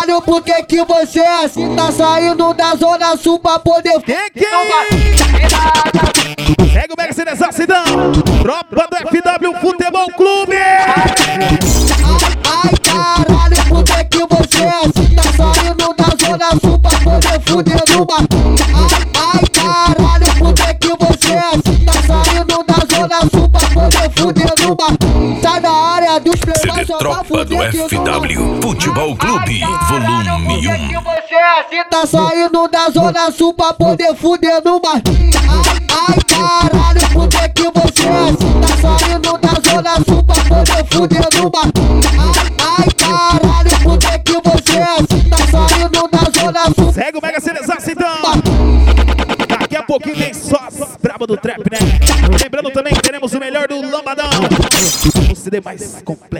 caralho, por que que você é assim? Tá saindo da zona sul pra poder... Segue o Mega Cinezão, Cidão. Tropa do FW Futebol Clube. Ai, caralho, por que que você é assim? Tá saindo da zona sul pra poder fuder numa... Ai, caralho, por que que você é assim? Tá saindo da zona sul pra poder fuder numa... Sai da área dos CD Tropa do FW Futebol Clube, volume 1. Tá saindo da zona sul pra poder fuder numa... Ai, caralho, por que que você é assim? Tá saindo da zona sul pra poder fuder numa... Ai, caralho, por que que você é assim? Tá saindo da zona sul... Segue o Mega Cinezão, Cidão. Daqui a pouquinho tem só brabo do trap, né? Lembrando também que teremos o melhor do Lambadão. O CD mais completo.